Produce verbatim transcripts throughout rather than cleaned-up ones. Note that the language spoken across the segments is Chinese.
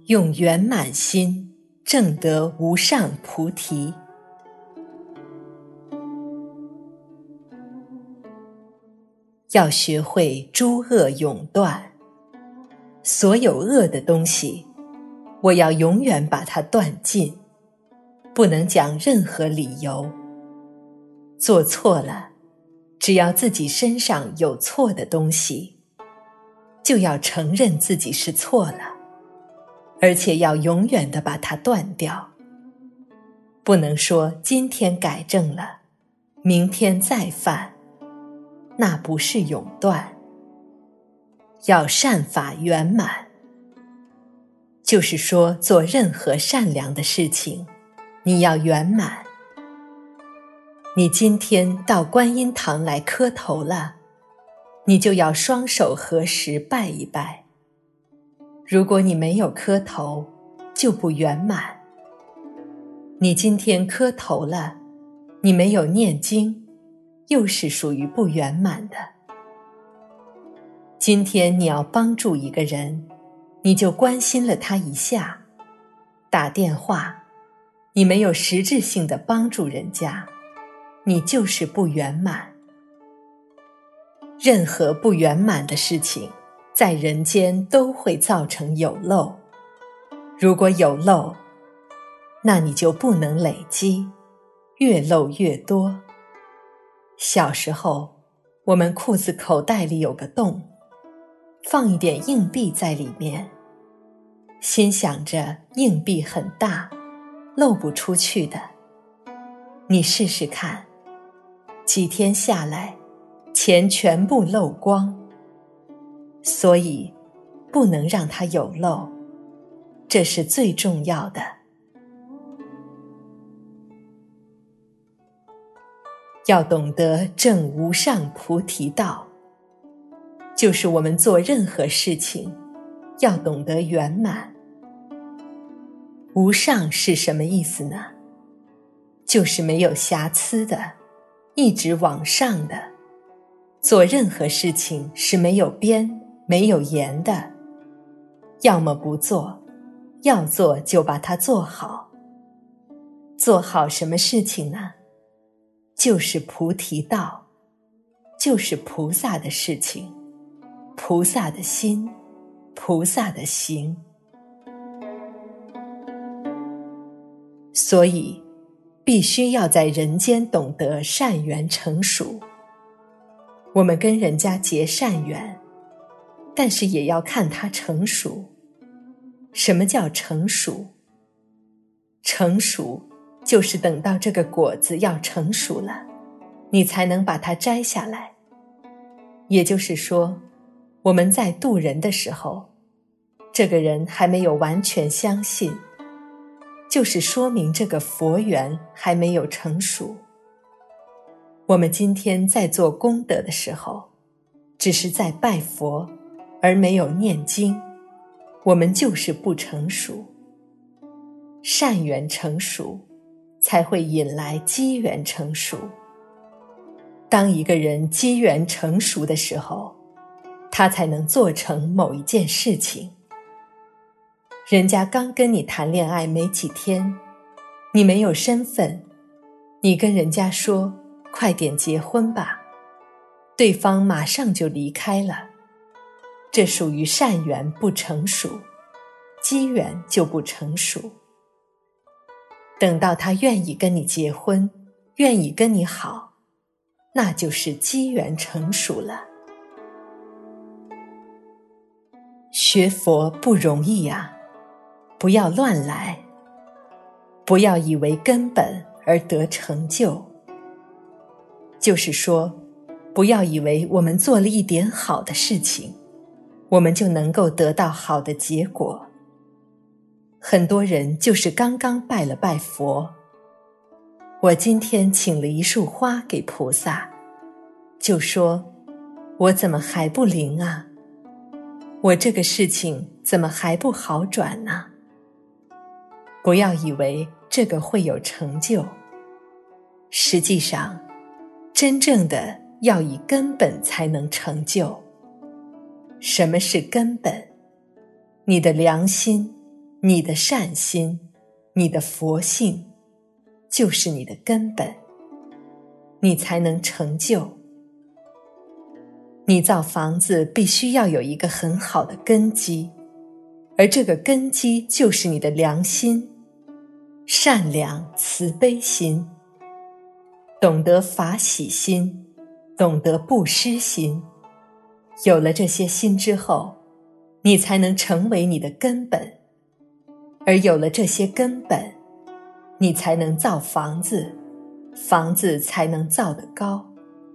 用圆满心证得无上菩提。要学会诸恶永断，所有恶的东西，我要永远把它断尽，不能讲任何理由。做错了，只要自己身上有错的东西，就要承认自己是错了，而且要永远地把它断掉。不能说今天改正了，明天再犯，那不是永断。要善法圆满，就是说做任何善良的事情，你要圆满。你今天到观音堂来磕头了，你就要双手合十拜一拜。如果你没有磕头，就不圆满。你今天磕头了，你没有念经，又是属于不圆满的。今天你要帮助一个人，你就关心了他一下，打电话，你没有实质性的帮助人家，你就是不圆满。任何不圆满的事情，在人间都会造成有漏。如果有漏，那你就不能累积，越漏越多。小时候，我们裤子口袋里有个洞，放一点硬币在里面，心想着硬币很大，漏不出去的。你试试看，几天下来，钱全部漏光。所以，不能让它有漏，这是最重要的。要懂得证无上菩提道，就是我们做任何事情，要懂得圆满。无上是什么意思呢？就是没有瑕疵的，一直往上的。做任何事情是没有边没有沿的，要么不做，要做就把它做好。做好什么事情呢？就是菩提道，就是菩萨的事情，菩萨的心，菩萨的行。所以必须要在人间懂得善缘成熟。我们跟人家结善缘，但是也要看它成熟。什么叫成熟？成熟就是等到这个果子要成熟了，你才能把它摘下来。也就是说，我们在度人的时候，这个人还没有完全相信，就是说明这个佛缘还没有成熟。我们今天在做功德的时候，只是在拜佛，而没有念经，我们就是不成熟。善缘成熟，才会引来机缘成熟。当一个人机缘成熟的时候，他才能做成某一件事情。人家刚跟你谈恋爱没几天，你没有身份，你跟人家说快点结婚吧，对方马上就离开了，这属于善缘不成熟，机缘就不成熟。等到他愿意跟你结婚，愿意跟你好，那就是机缘成熟了。学佛不容易啊，不要乱来，不要以为根本而得成就。就是说，不要以为我们做了一点好的事情，我们就能够得到好的结果。很多人就是刚刚拜了拜佛，我今天请了一束花给菩萨，就说我怎么还不灵啊？我这个事情怎么还不好转呢？不要以为这个会有成就，实际上真正的要以根本才能成就。什么是根本？你的良心， 你的善心，你的佛性，就是你的根本，你才能成就。你造房子必须要有一个很好的根基，而这个根基就是你的良心，善良慈悲心，懂得法喜心，懂得布施心。有了这些心之后，你才能成为你的根本，而有了这些根本，你才能造房子，房子才能造得高。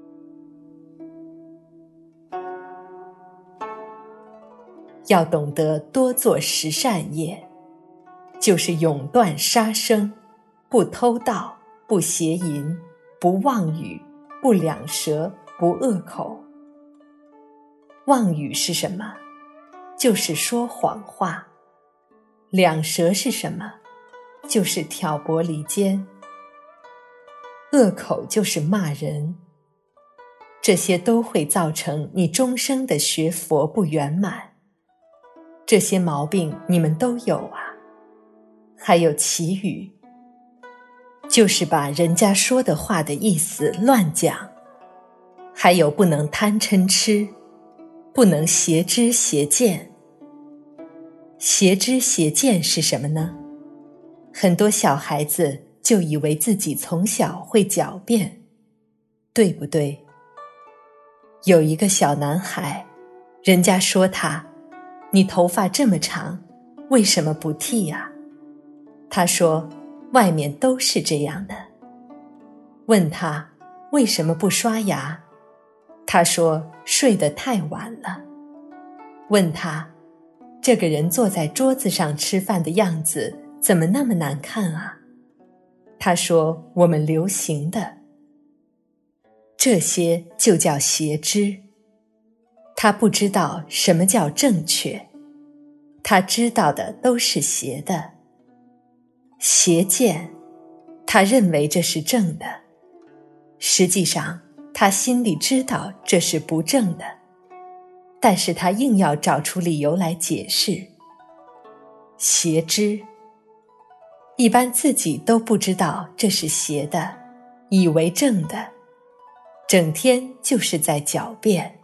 要懂得多做十善业，就是永断杀生，不偷盗，不邪淫，不妄语，不两舌，不恶口。妄语是什么？就是说谎话。两舌是什么？就是挑拨离间。恶口就是骂人。这些都会造成你终生的学佛不圆满。这些毛病你们都有啊。还有绮语，就是把人家说的话的意思乱讲。还有不能贪嗔痴，不能邪知邪见。邪知邪见是什么呢？很多小孩子就以为自己从小会狡辩，对不对？有一个小男孩，人家说他，你头发这么长，为什么不剃呀？他说，外面都是这样的。问他，为什么不刷牙？他说，睡得太晚了。问他，这个人坐在桌子上吃饭的样子怎么那么难看啊？他说，我们流行的。这些就叫邪知。他不知道什么叫正确，他知道的都是邪的。邪见，他认为这是正的，实际上他心里知道这是不正的，但是他硬要找出理由来解释。邪知，一般自己都不知道这是邪的，以为正的，整天就是在狡辩。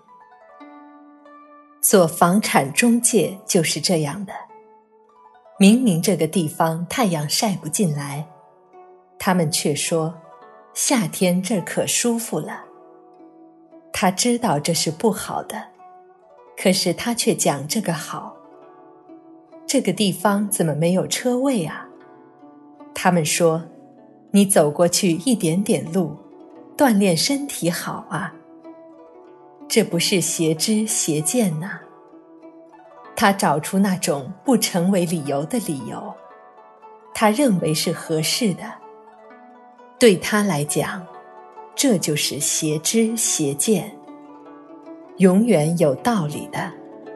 做房产中介就是这样的，明明这个地方太阳晒不进来，他们却说，夏天这儿可舒服了。他知道这是不好的，可是他却讲这个好。这个地方怎么没有车位啊？他们说，你走过去一点点路，锻炼身体好啊。这不是邪知邪见呐。他找出那种不成为理由的理由，他认为是合适的。对他来讲，这就是邪知邪见，永远有道理的。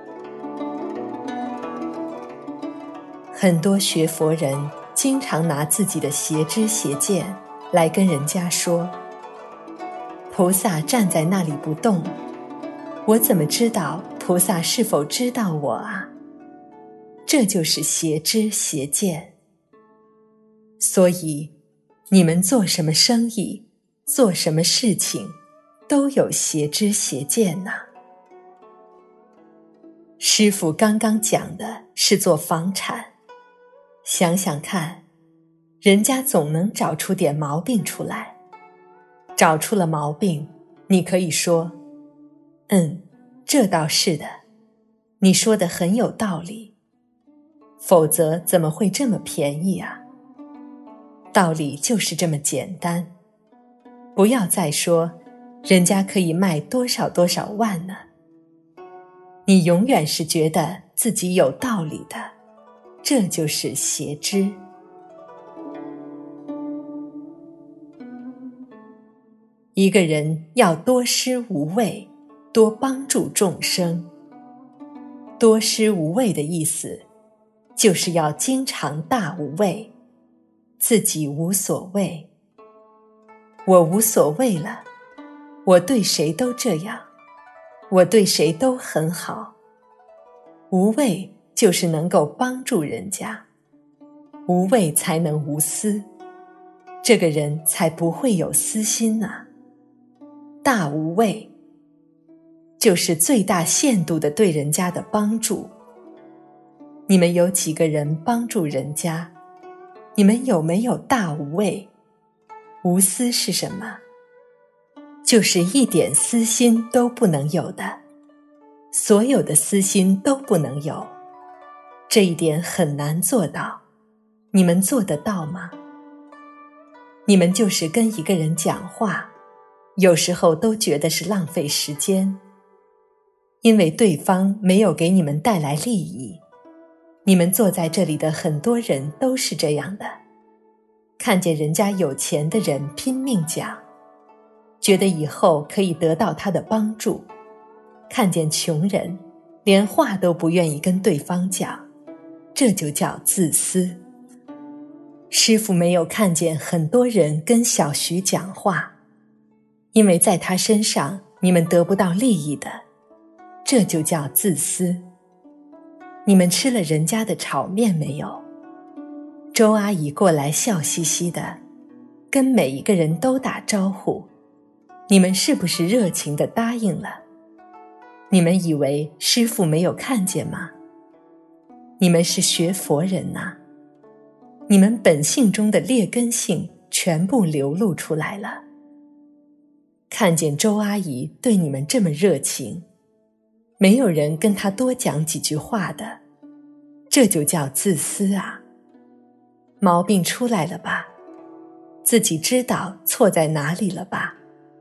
很多学佛人经常拿自己的邪知邪见来跟人家说，菩萨站在那里不动，我怎么知道菩萨是否知道我啊？这就是邪知邪见。所以你们做什么生意，做什么事情，都有邪知邪见呐。师父刚刚讲的是做房产，想想看，人家总能找出点毛病出来。找出了毛病，你可以说，嗯，这倒是的，你说的很有道理，否则怎么会这么便宜啊？道理就是这么简单。不要再说人家可以卖多少多少万呢。你永远是觉得自己有道理的，这就是邪知。一个人要多施无畏，多帮助众生。多施无畏的意思，就是要经常大无畏，自己无所谓。我无所谓了，我对谁都这样，我对谁都很好。无畏就是能够帮助人家， 无畏才能无私，这个人才不会有私心啊。大无畏就是最大限度的对人家的帮助。你们有几个人帮助人家？你们有没有大无畏？无私是什么？就是一点私心都不能有的，所有的私心都不能有。这一点很难做到，你们做得到吗？你们就是跟一个人讲话，有时候都觉得是浪费时间，因为对方没有给你们带来利益。你们坐在这里的很多人都是这样的，看见人家有钱的人拼命讲，觉得以后可以得到他的帮助，看见穷人连话都不愿意跟对方讲，这就叫自私。师父没有看见很多人跟小徐讲话，因为在他身上你们得不到利益的，这就叫自私。你们吃了人家的炒面没有？周阿姨过来笑嘻嘻的，跟每一个人都打招呼，你们是不是热情地答应了？你们以为师父没有看见吗？你们是学佛人呐、啊，你们本性中的劣根性全部流露出来了。看见周阿姨对你们这么热情，没有人跟她多讲几句话的，这就叫自私啊！毛病出来了吧？自己知道错在哪里了吧？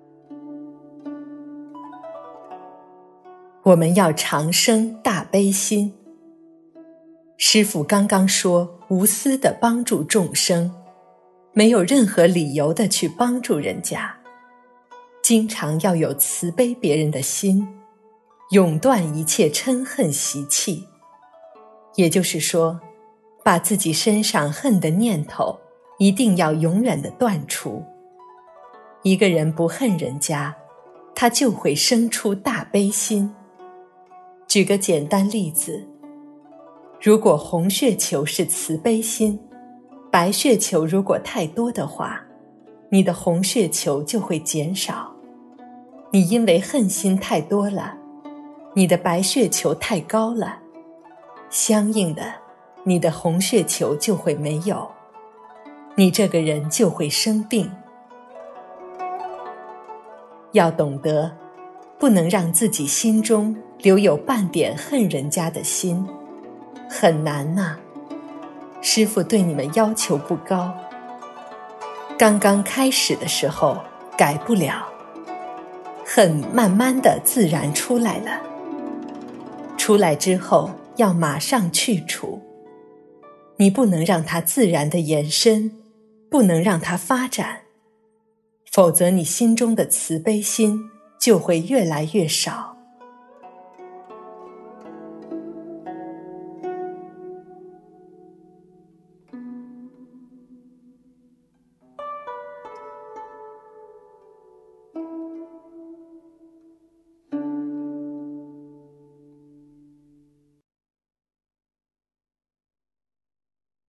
我们要常生大悲心。师父刚刚说无私地帮助众生，没有任何理由的去帮助人家，经常要有慈悲别人的心，永断一切嗔恨习气。也就是说，把自己身上恨的念头一定要永远地断除。一个人不恨人家，他就会生出大悲心。举个简单例子，如果红血球是慈悲心，白血球如果太多的话，你的红血球就会减少。你因为恨心太多了，你的白血球太高了，相应的，你的红血球就会没有，你这个人就会生病。要懂得，不能让自己心中留有半点恨人家的心，很难呐、啊。师父对你们要求不高，刚刚开始的时候改不了，恨慢慢的自然出来了，出来之后要马上去除。你不能让它自然的延伸，不能让它发展，否则你心中的慈悲心就会越来越少。